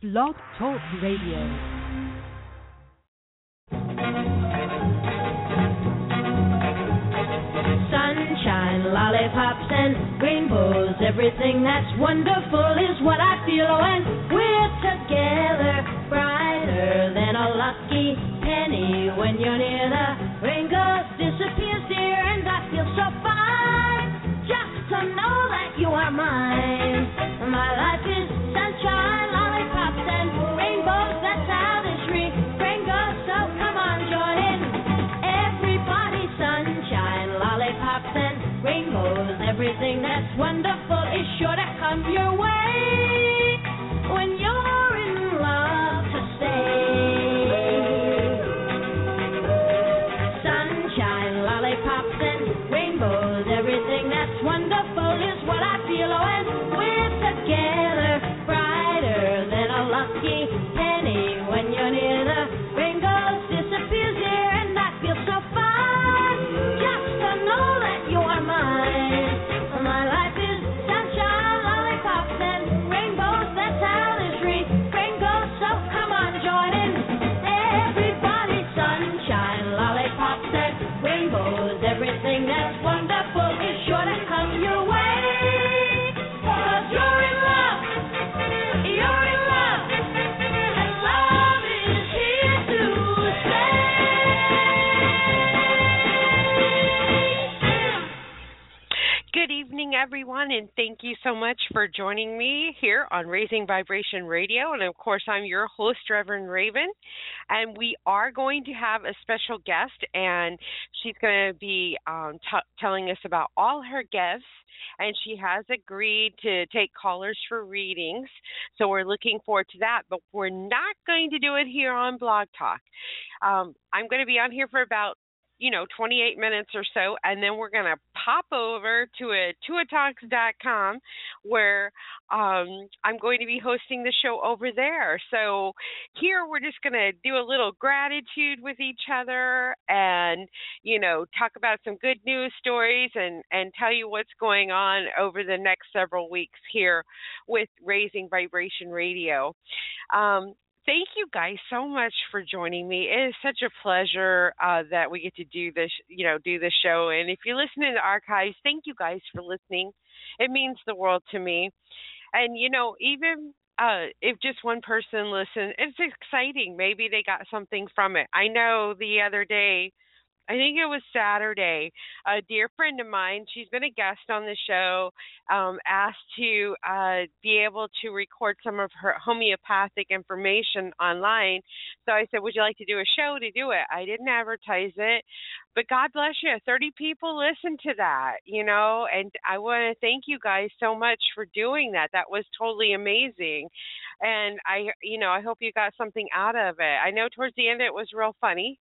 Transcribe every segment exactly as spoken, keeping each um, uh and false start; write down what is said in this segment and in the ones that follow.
Blog Talk Radio. Sunshine, lollipops, and rainbows. Everything that's wonderful is what I feel when we're together. Brighter than a lucky penny when you're near. The rain goes, disappears, dear, and I feel so fine just to know that you are mine. My life is sunshine, lollipops, and rainbows. That's how this refrain goes. So come on, join in. Everybody, sunshine, lollipops, and rainbows. Everything that's wonderful is sure to come your way when you're in love to stay. Sunshine, lollipops, and rainbows. Everything that's wonderful is what I feel when we're together. Brighter than a lucky penny when you're near. The rain goes, disappears here, and I feel so fine just to know that you are mine. My life is sunshine, lollipops, and rainbows. That's how this refrain goes. So come on, join in. Everybody, sunshine, lollipops, and rainbows. Everything that's wonderful is sure to come your way. 'Cause you're in love. You're in love. And love is here to stay. Good evening, everyone, and thank you so much for joining me here on Raising Vibration Radio. And, of course, I'm your host, Reverend Raven, and we are going to have a special guest, and she's going to be um, t- telling us about all her gifts, and she has agreed to take callers for readings, so we're looking forward to that, but we're not going to do it here on Blog Talk. Um, I'm going to be on here for about you know, twenty-eight minutes or so, and then we're going to pop over to a tuatalks dot com where um, I'm going to be hosting the show over there. So here we're just going to do a little gratitude with each other and, you know, talk about some good news stories and, and tell you what's going on over the next several weeks here with Raising Vibration Radio. Um, Thank you guys so much for joining me. It is such a pleasure uh, that we get to do this, you know, do this show. And if you're listening to archives, thank you guys for listening. It means the world to me. And, you know, even uh, if just one person listens, it's exciting. Maybe they got something from it. I know the other day, I think it was Saturday, a dear friend of mine, she's been a guest on the show, um, asked to uh, be able to record some of her homeopathic information online. So I said, would you like to do a show to do it? I didn't advertise it, but God bless you. thirty people listened to that, you know, and I want to thank you guys so much for doing that. That was totally amazing. And I, you know, I hope you got something out of it. I know towards the end it was real funny.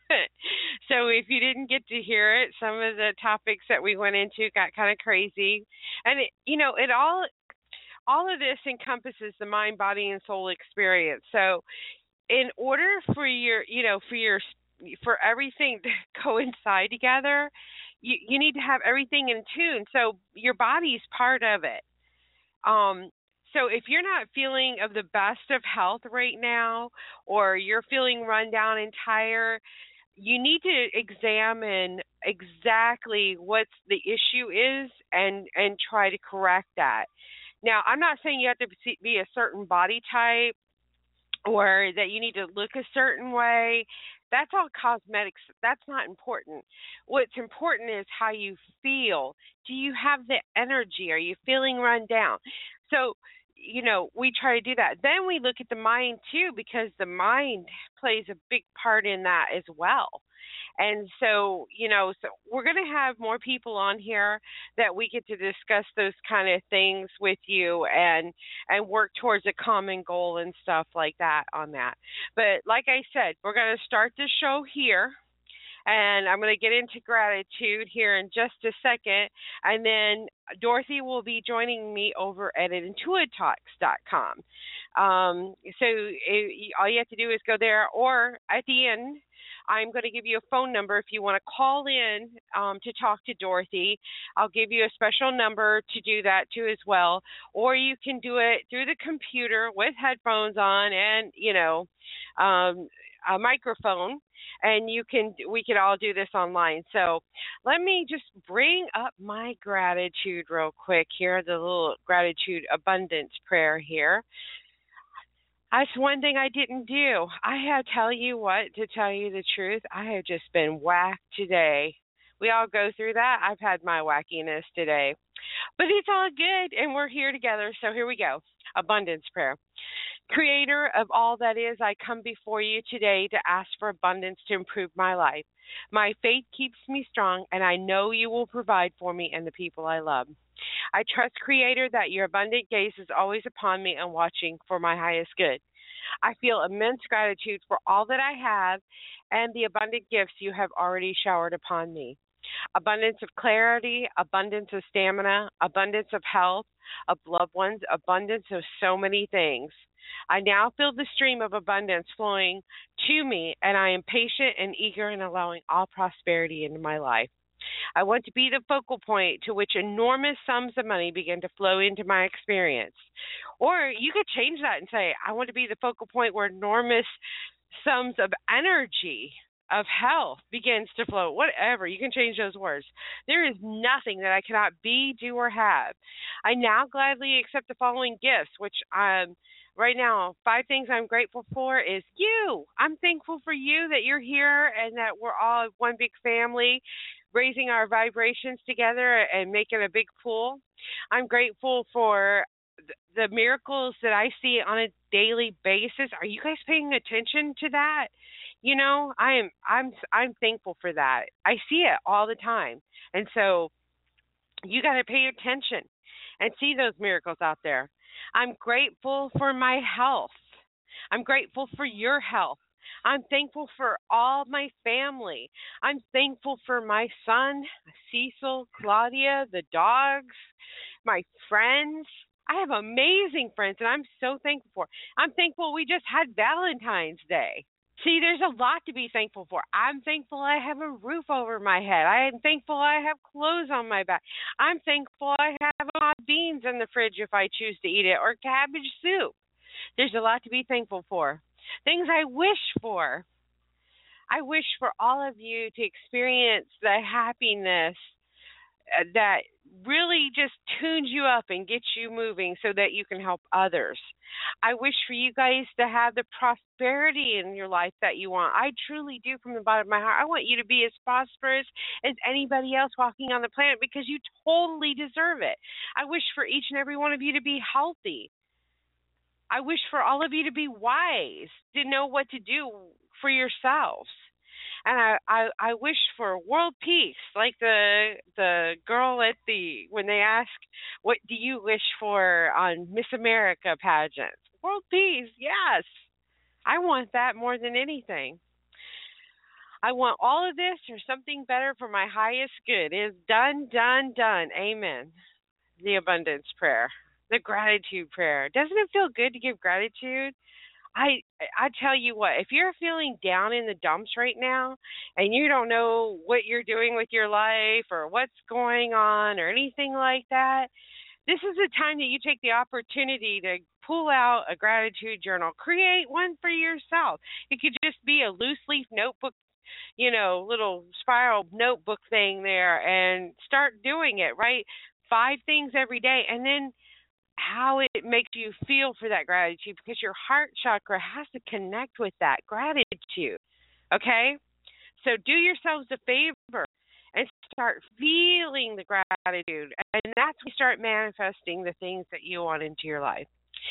So if you didn't get to hear it, some of the topics that we went into got kind of crazy. And, it, you know, it all all of this encompasses the mind, body, and soul experience. So in order for your, you know, for your for everything to coincide together, you, you need to have everything in tune. So your body's part of it. Um So if you're not feeling of the best of health right now, or you're feeling run down and tired, you need to examine exactly what the issue is and, and try to correct that. Now, I'm not saying you have to be a certain body type or that you need to look a certain way. That's all cosmetics. That's not important. What's important is how you feel. Do you have the energy? Are you feeling run down? So, you know, we try to do that. Then we look at the mind too, because the mind plays a big part in that as well. And so, you know, so we're going to have more people on here that we get to discuss those kind of things with you and and work towards a common goal and stuff like that on that. But like I said, we're going to start the show here. And I'm going to get into gratitude here in just a second. And then Dorothy will be joining me over at intuit talks dot com. Um, so it, all you have to do is go there, or at the end, I'm going to give you a phone number if you want to call in um, to talk to Dorothy. I'll give you a special number to do that too as well. Or you can do it through the computer with headphones on and, you know, um, a microphone. And you can, we could all do this online. So let me just bring up my gratitude real quick here, the little gratitude abundance prayer here. That's one thing I didn't do. I have tell you what, to tell you the truth, I have just been whacked today. We all go through that. I've had my wackiness today. But it's all good, and we're here together. So here we go. Abundance prayer. Creator of all that is, I come before you today to ask for abundance to improve my life. My faith keeps me strong, and I know you will provide for me and the people I love. I trust, Creator, that your abundant gaze is always upon me and watching for my highest good. I feel immense gratitude for all that I have and the abundant gifts you have already showered upon me. Abundance of clarity, abundance of stamina, abundance of health, of loved ones, abundance of so many things. I now feel the stream of abundance flowing to me, and I am patient and eager in allowing all prosperity into my life. I want to be the focal point to which enormous sums of money begin to flow into my experience. Or you could change that and say, I want to be the focal point where enormous sums of energy, of health begins to flow. Whatever, you can change those words. There is nothing that I cannot be, do, or have. I now gladly accept the following gifts, which um right now, five things I'm grateful for is you. I'm thankful for you, that you're here and that we're all one big family, raising our vibrations together and making a big pool. I'm grateful for the miracles that I see on a daily basis. Are you guys paying attention to that? You know, I am I'm I'm thankful for that. I see it all the time. And so you got to pay attention and see those miracles out there. I'm grateful for my health. I'm grateful for your health. I'm thankful for all my family. I'm thankful for my son, Cecil, Claudia, the dogs, my friends. I have amazing friends, and I'm so thankful for. I'm thankful we just had Valentine's Day. See, there's a lot to be thankful for. I'm thankful I have a roof over my head. I am thankful I have clothes on my back. I'm thankful I have hot beans in the fridge if I choose to eat it, or cabbage soup. There's a lot to be thankful for. Things I wish for. I wish for all of you to experience the happiness that really just tunes you up and gets you moving so that you can help others. I wish for you guys to have the prosperity in your life that you want. I truly do, from the bottom of my heart. I want you to be as prosperous as anybody else walking on the planet, because you totally deserve it. I wish for each and every one of you to be healthy. I wish for all of you to be wise, to know what to do for yourselves. And I, I, I wish for world peace, like the the girl at the, when they ask, what do you wish for on Miss America pageants? World peace, yes. I want that more than anything. I want all of this or something better for my highest good. It is done, done, done. Amen. The abundance prayer, the gratitude prayer. Doesn't it feel good to give gratitude? I I tell you what, if you're feeling down in the dumps right now and you don't know what you're doing with your life or what's going on or anything like that, this is the time that you take the opportunity to pull out a gratitude journal. Create one for yourself. It could just be a loose leaf notebook, you know, little spiral notebook thing there, and start doing it, right? Five things every day, and then how it makes you feel for that gratitude, because your heart chakra has to connect with that gratitude, okay? So do yourselves a favor and start feeling the gratitude, and that's when you start manifesting the things that you want into your life.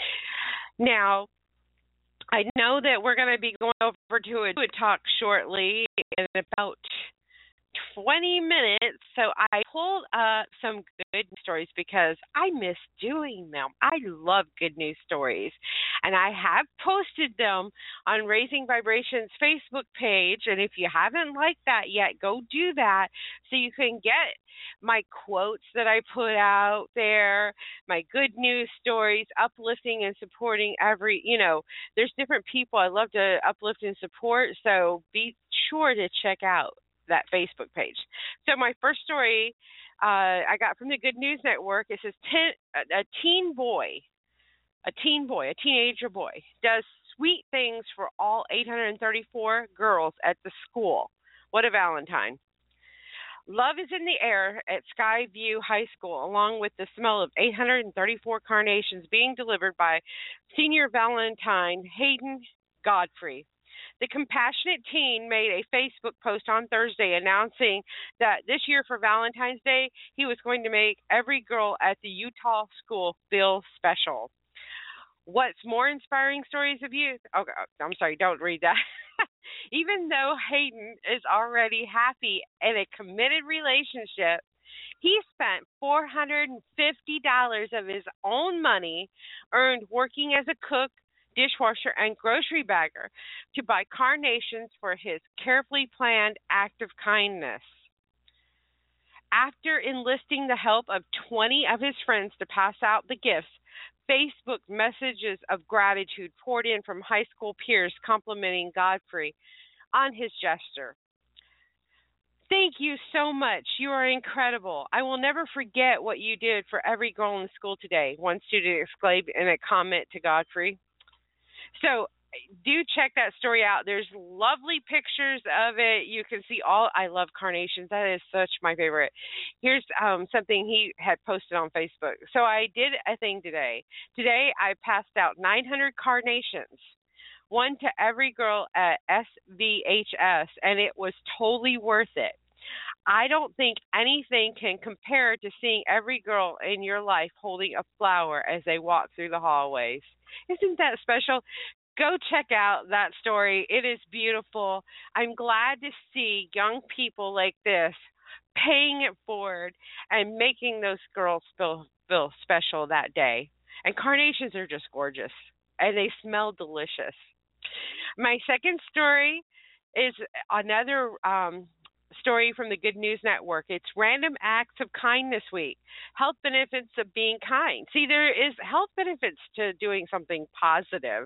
Now, I know that we're going to be going over to a, to a talk shortly in about twenty minutes, so I pulled up some good news stories because I miss doing them. I love good news stories, and I have posted them on Raising Vibrations Facebook page, and if you haven't liked that yet, go do that so you can get my quotes that I put out there, my good news stories, uplifting and supporting every, you know, there's different people I love to uplift and support, so be sure to check out that Facebook page. So my first story uh, I got from the Good News Network. It says ten, a, a teen boy, a teen boy, a teenager boy, does sweet things for all eight hundred thirty-four girls at the school. What a Valentine. Love is in the air at Skyview High School, along with the smell of eight hundred thirty-four carnations being delivered by senior Valentine Hayden Godfrey. The compassionate teen made a Facebook post on Thursday announcing that this year for Valentine's Day, he was going to make every girl at the Utah school feel special. What's more inspiring stories of youth? Oh, I'm sorry, don't read that. Even though Hayden is already happy in a committed relationship, he spent four hundred fifty dollars of his own money earned working as a cook, dishwasher, and grocery bagger to buy carnations for his carefully planned act of kindness. After enlisting the help of twenty of his friends to pass out the gifts, Facebook messages of gratitude poured in from high school peers complimenting Godfrey on his gesture. Thank you so much. You are incredible. I will never forget what you did for every girl in the school today, one student exclaimed in a comment to Godfrey. So do check that story out. There's lovely pictures of it. You can see all. I love carnations. That is such my favorite. Here's um, something he had posted on Facebook. So I did a thing today. Today I passed out nine hundred carnations, one to every girl at S V H S, and it was totally worth it. I don't think anything can compare to seeing every girl in your life holding a flower as they walk through the hallways. Isn't that special? Go check out that story. It is beautiful. I'm glad to see young people like this paying it forward and making those girls feel, feel special that day. And carnations are just gorgeous, and they smell delicious. My second story is another um, story from the Good News Network. It's Random Acts of Kindness Week, health benefits of being kind. See, there is health benefits to doing something positive.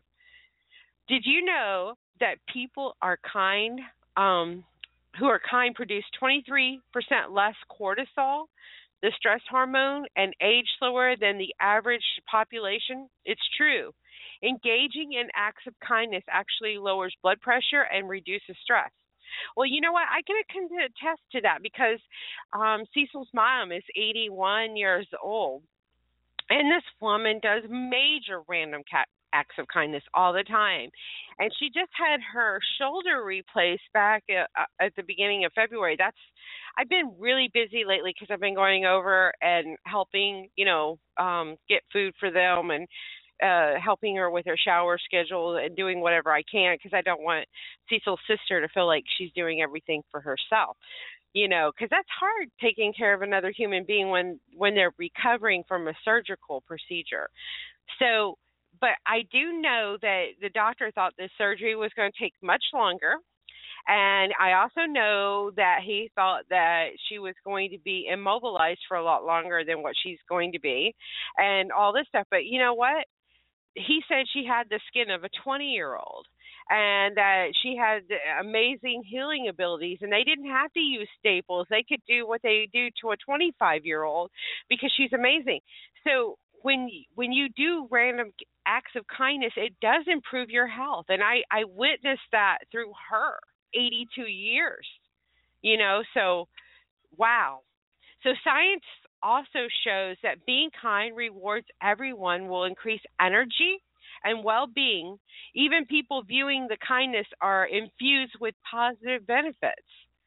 Did you know that people are kind, um, who are kind produce twenty-three percent less cortisol, the stress hormone, and age slower than the average population? It's true. Engaging in acts of kindness actually lowers blood pressure and reduces stress. Well, you know what? I can attest to that because um, Cecil's mom is eighty-one years old, and this woman does major random cat acts of kindness all the time. And she just had her shoulder replaced back at, at the beginning of February. That's I've been really busy lately because I've been going over and helping, you know, um, get food for them and uh, helping her with her shower schedule and doing whatever I can because I don't want Cecil's sister to feel like she's doing everything for herself. You know, because that's hard taking care of another human being when, when they're recovering from a surgical procedure. So, but I do know that the doctor thought this surgery was going to take much longer. And I also know that he thought that she was going to be immobilized for a lot longer than what she's going to be and all this stuff. But you know what? He said she had the skin of a twenty-year-old and that she had amazing healing abilities. And they didn't have to use staples. They could do what they do to a twenty-five-year-old because she's amazing. So when when you do random acts of kindness, it does improve your health. And I, I witnessed that through her eighty-two years, you know, so wow. So science also shows that being kind rewards everyone, will increase energy and well-being. Even people viewing the kindness are infused with positive benefits.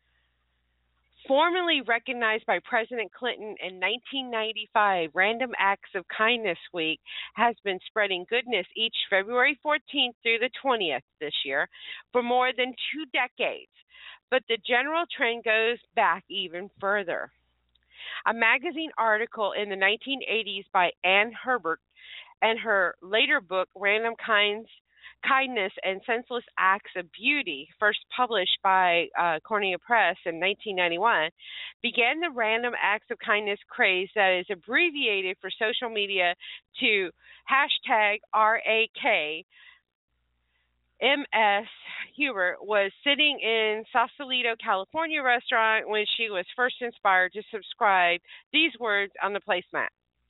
Formally recognized by President Clinton in nineteen ninety-five, Random Acts of Kindness Week has been spreading goodness each February fourteenth through the twentieth this year for more than two decades. But the general trend goes back even further. A magazine article in the nineteen eighties by Ann Herbert and her later book, Random Kinds Kindness and Senseless Acts of Beauty, first published by uh, Cornea Press in nineteen ninety-one, began the random acts of kindness craze that is abbreviated for social media to hashtag R A K, M S. Hubert was sitting in Sausalito, California restaurant when she was first inspired to subscribe these words on the placemat.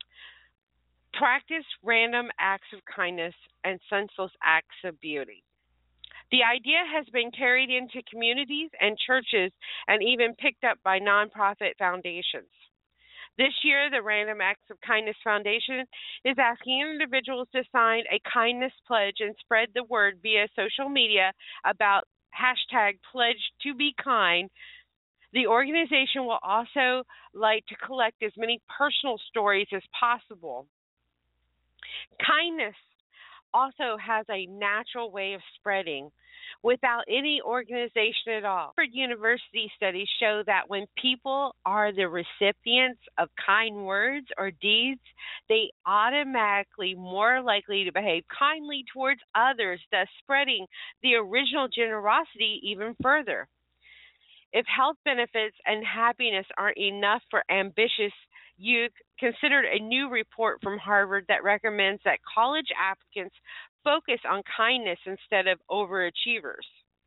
Practice random acts of kindness and senseless acts of beauty. The idea has been carried into communities and churches and even picked up by nonprofit foundations. This year, the Random Acts of Kindness Foundation is asking individuals to sign a kindness pledge and spread the word via social media about hashtag pledge to be kind. The organization will also like to collect as many personal stories as possible. Kindness also has a natural way of spreading without any organization at all. Harvard University studies show that when people are the recipients of kind words or deeds, they automatically more likely to behave kindly towards others, thus spreading the original generosity even further. If health benefits and happiness aren't enough for ambitious youth, consider a new report from Harvard that recommends that college applicants focus on kindness instead of overachievers.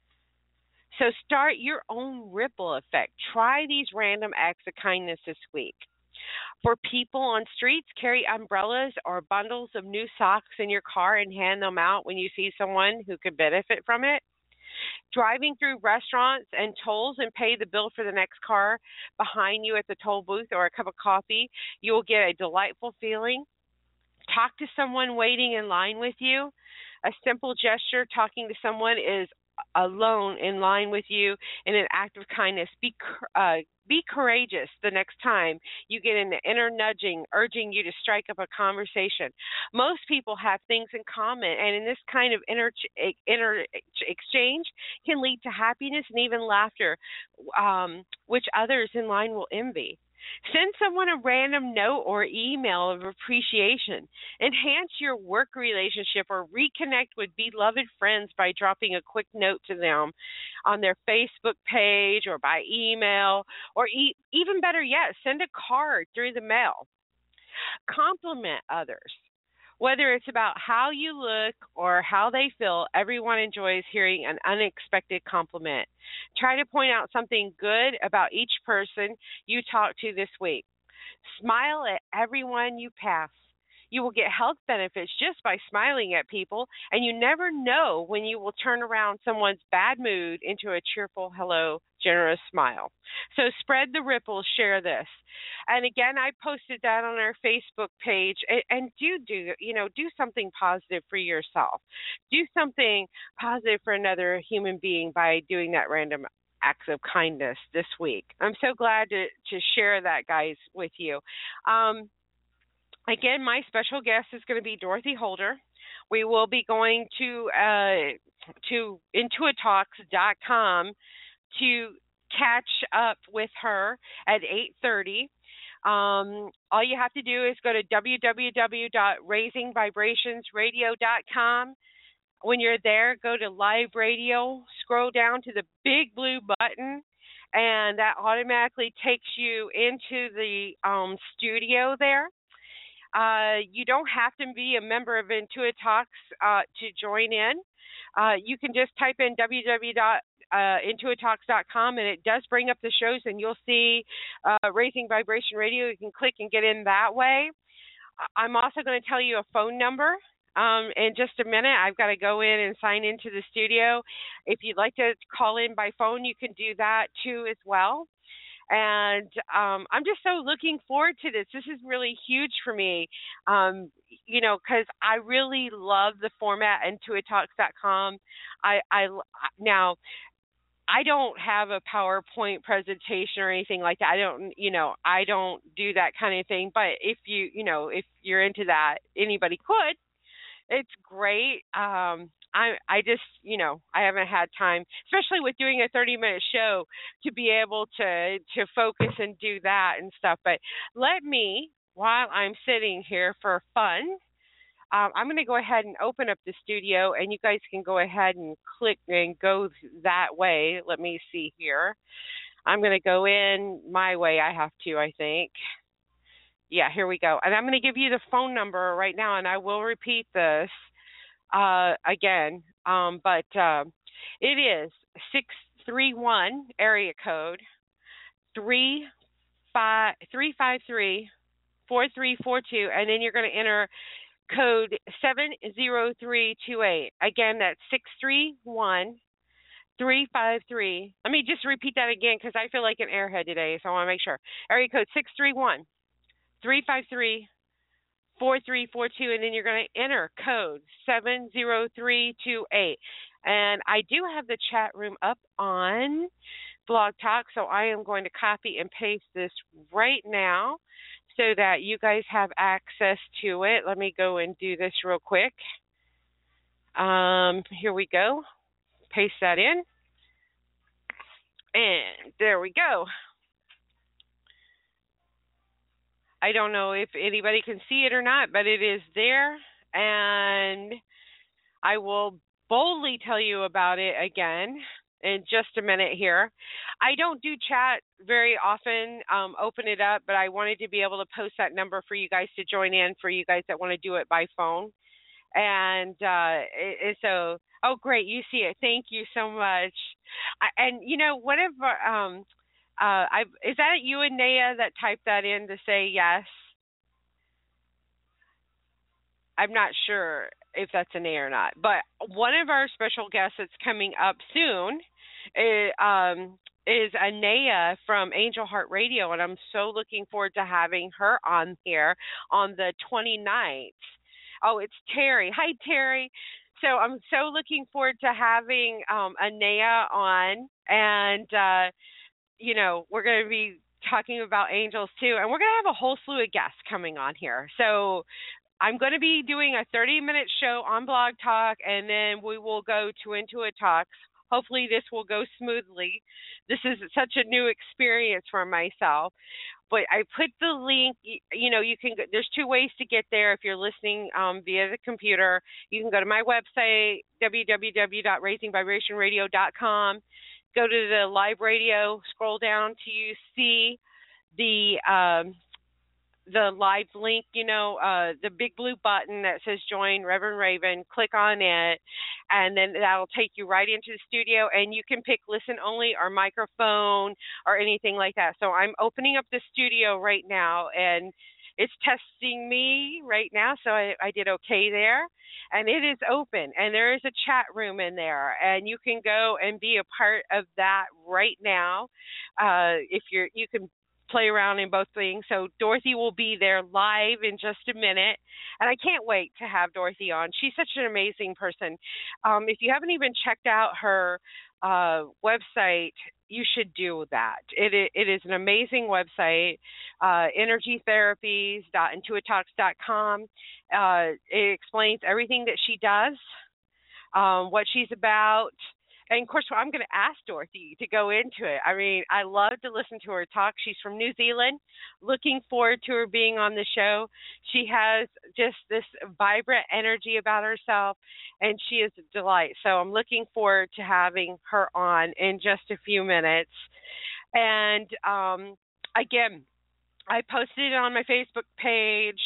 So start your own ripple effect. Try these random acts of kindness this week. For people on streets, carry umbrellas or bundles of new socks in your car and hand them out when you see someone who could benefit from it. Driving through restaurants and tolls and pay the bill for the next car behind you at the toll booth or a cup of coffee, you will get a delightful feeling. Talk to someone waiting in line with you. A simple gesture, talking to someone is alone in line with you in an act of kindness. Be uh, be courageous the next time you get an inner nudging, urging you to strike up a conversation. Most people have things in common, and in this kind of inner, inner exchange can lead to happiness and even laughter, um, which others in line will envy. Send someone a random note or email of appreciation. Enhance your work relationship or reconnect with beloved friends by dropping a quick note to them on their Facebook page or by email, or e- even better yet, send a card through the mail. Compliment others. Whether it's about how you look or how they feel, everyone enjoys hearing an unexpected compliment. Try to point out something good about each person you talk to this week. Smile at everyone you pass. You will get health benefits just by smiling at people, and you never know when you will turn around someone's bad mood into a cheerful, hello, generous smile. So spread the ripples, share this. And again, I posted that on our Facebook page, and, and do do, you know, do something positive for yourself. Do something positive for another human being by doing that random acts of kindness this week. I'm so glad to, to share that, guys, with you. Um, Again, my special guest is going to be Dorothy Holder. We will be going to uh, to intuit talks dot com to catch up with her at eight thirty. Um, all you have to do is go to w w w dot raising vibrations radio dot com. When you're there, go to Live Radio, scroll down to the big blue button, and that automatically takes you into the um, studio there. Uh, you don't have to be a member of Intuit Talks uh, to join in. Uh, you can just type in w w w dot intuit talks dot com, and it does bring up the shows, and you'll see uh, Raising Vibration Radio. You can click and get in that way. I'm also going to tell you a phone number. Um, in just a minute, I've got to go in and sign into the studio. If you'd like to call in by phone, you can do that too as well. And um, I'm just so looking forward to this. This is really huge for me, um, you know, because I really love the format intuit talks dot com. I, I now I don't have a PowerPoint presentation or anything like that. I don't, you know, I don't do that kind of thing. But if you, you know, if you're into that, anybody could. It's great. Um, I I just, you know, I haven't had time, especially with doing a thirty minute show, to be able to to focus and do that and stuff. But let me, while I'm sitting here for fun, um, I'm going to go ahead and open up the studio, and you guys can go ahead and click and go that way. Let me see here. I'm going to go in my way. I have to, I think. Yeah, here we go. And I'm going to give you the phone number right now, and I will repeat this uh, again. Um, but uh, it is six three one area code three five three five three four three four two, and then you're going to enter code seven zero three two eight. Again, that's six three one three five three. Let me just repeat that again because I feel like an airhead today, so I want to make sure. Area code six three one three five three four three four two, and then you're going to enter code seven zero three two eight. And I do have the chat room up on Blog Talk, so I am going to copy and paste this right now so that you guys have access to it. Let me go and do this real quick. Um, here we go. Paste that in. And there we go. I don't know if anybody can see it or not, but it is there. And I will boldly tell you about it again in just a minute here. I don't do chat very often, um, open it up, but I wanted to be able to post that number for you guys to join in, for you guys that want to do it by phone. And uh, it, it, so, oh, great, you see it. Thank you so much. I, and, you know, whatever, um, uh, I is that you and Naya that typed that in to say yes? I'm not sure if that's an A or not, but one of our special guests that's coming up soon is, um, is Anaya from Angel Heart Radio, and I'm so looking forward to having her on here on the twenty-ninth. Oh, it's Terry. Hi, Terry. So I'm so looking forward to having um, Anaya on, and, uh, you know, we're going to be talking about angels too, and we're going to have a whole slew of guests coming on here. So I'm going to be doing a thirty-minute show on Blog Talk, and then we will go to Intuit Talks. Hopefully this will go smoothly. This is such a new experience for myself. But I put the link, you know, you can, there's two ways to get there if you're listening um, via the computer. You can go to my website, w w w dot raising vibration radio dot com. Go to the live radio, scroll down till you see the um, the live link, you know, uh, the big blue button that says join Reverend Raven. Click on it, and then that'll take you right into the studio, and you can pick listen only or microphone or anything like that. So I'm opening up the studio right now, and it's testing me right now, so I, I did okay there. And it is open, and there is a chat room in there, and you can go and be a part of that right now. Uh, if you're, you can play around in both things. So Dorothy will be there live in just a minute, and I can't wait to have Dorothy on. She's such an amazing person. Um, if you haven't even checked out her uh, website, you should do that. It, it is an amazing website, uh, energy therapies dot intuit talks dot com. Uh, it explains everything that she does, um, what she's about. And, of course, I'm going to ask Dorothy to go into it. I mean, I love to listen to her talk. She's from New Zealand. Looking forward to her being on the show. She has just this vibrant energy about herself, and she is a delight. So I'm looking forward to having her on in just a few minutes. And, um, again, I posted it on my Facebook page.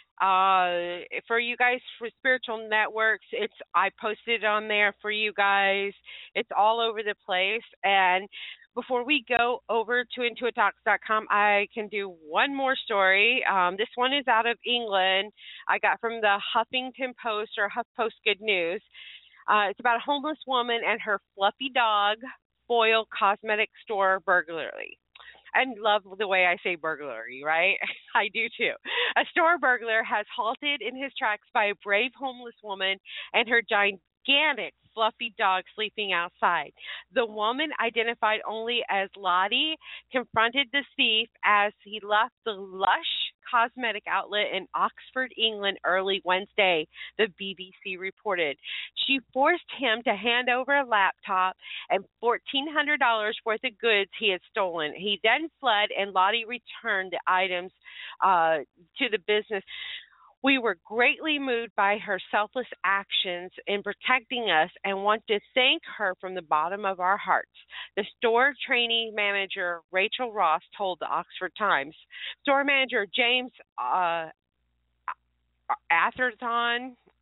Uh, for you guys for Spiritual Networks, it's I posted it on there for you guys. It's all over the place. And before we go over to intuit talks dot com, I can do one more story. Um, this one is out of England. I got from the Huffington Post or HuffPost Good News. Uh, it's about a homeless woman and her fluffy dog foil cosmetic store burglary. And love the way I say burglary, right? I do too. A store burglar has halted in his tracks by a brave homeless woman and her gigantic fluffy dog sleeping outside. The woman, identified only as Lottie, confronted the thief as he left the Lush cosmetic outlet in Oxford, England early Wednesday, the B B C reported. She forced him to hand over a laptop and fourteen hundred dollars worth of goods he had stolen. He then fled, and Lottie returned the items uh, to the business. We were greatly moved by her selfless actions in protecting us and want to thank her from the bottom of our hearts, the store trainee manager, Rachel Ross, told the Oxford Times. Store manager James uh, Atherton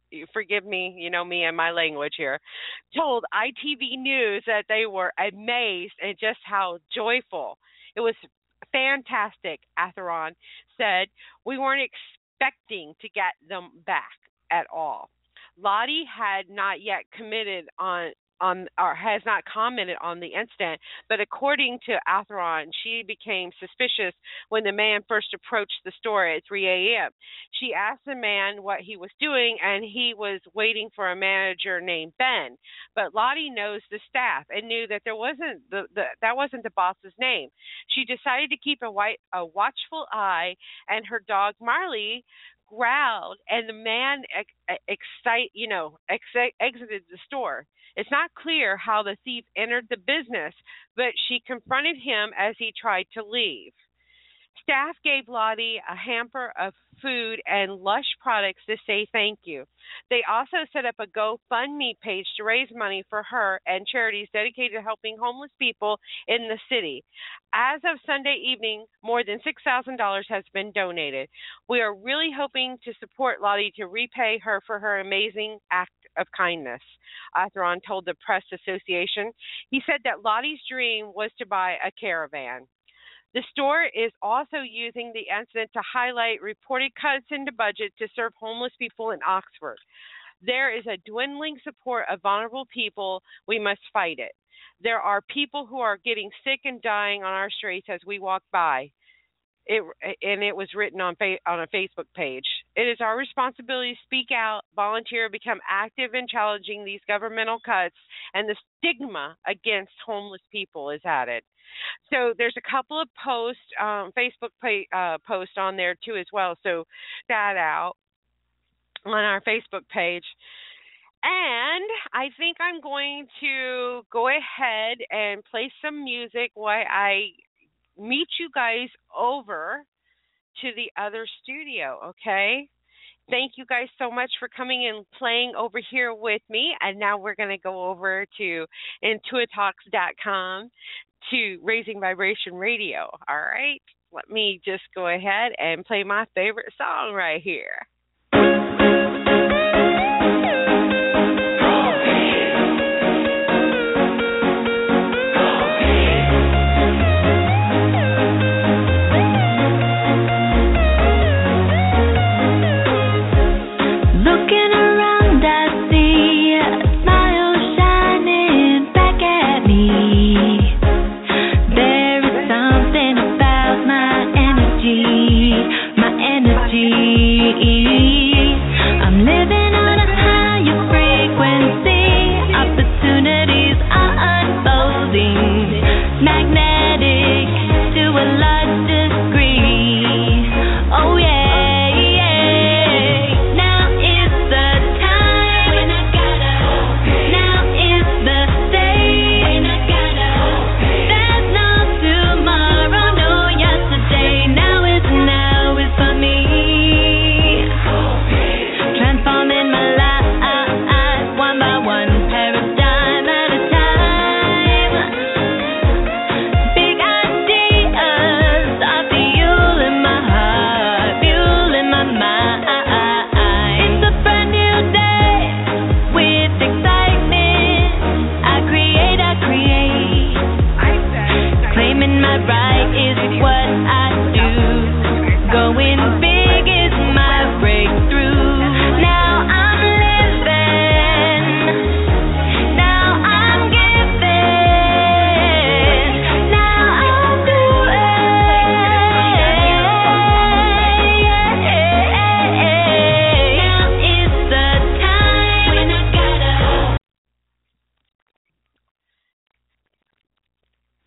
forgive me, you know me and my language here, told I T V News that they were amazed at just how joyful. It was fantastic, Atheron said. We weren't expecting to get them back at all. Lottie had not yet committed on on or has not commented on the incident, but according to Atheron, she became suspicious when the man first approached the store at three a.m. She asked the man what he was doing, and he was waiting for a manager named Ben. But Lottie knows the staff and knew that there wasn't the, the that wasn't the boss's name. She decided to keep a white a watchful eye, and her dog Marley growled, and the man ex- excite you know ex- exited the store. It's not clear how the thief entered the business, but she confronted him as he tried to leave. Staff gave Lottie a hamper of food and Lush products to say thank you. They also set up a GoFundMe page to raise money for her and charities dedicated to helping homeless people in the city. As of Sunday evening, more than six thousand dollars has been donated. We are really hoping to support Lottie to repay her for her amazing act of kindness, Atheron told the Press Association. He said that Lottie's dream was to buy a caravan. The store is also using the incident to highlight reported cuts in the budget to serve homeless people in Oxford. There is a dwindling support of vulnerable people. We must fight it. There are people who are getting sick and dying on our streets as we walk by. It, and it was written on on a Facebook page. It is our responsibility to speak out, volunteer, become active in challenging these governmental cuts, and the stigma against homeless people is added. So there's a couple of posts, um, Facebook pay, uh, posts on there too as well. So that out on our Facebook page. And I think I'm going to go ahead and play some music while I meet you guys over to the other studio, okay? Thank you guys so much for coming and playing over here with me. And now we're going to go over to intuit talks dot com to Raising Vibration Radio, all right? Let me just go ahead and play my favorite song right here.